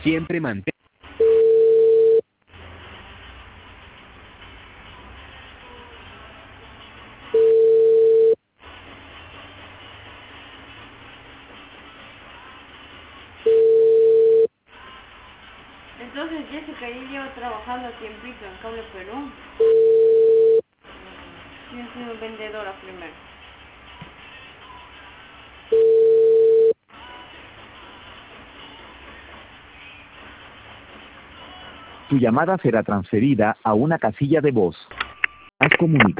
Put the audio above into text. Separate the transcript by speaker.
Speaker 1: Siempre mantén.
Speaker 2: Entonces, Jessica, yo llevo trabajando tiempito en Cable Perú. Yo he sido vendedora primero.
Speaker 3: Tu llamada será transferida a una casilla de voz. Has comunicado.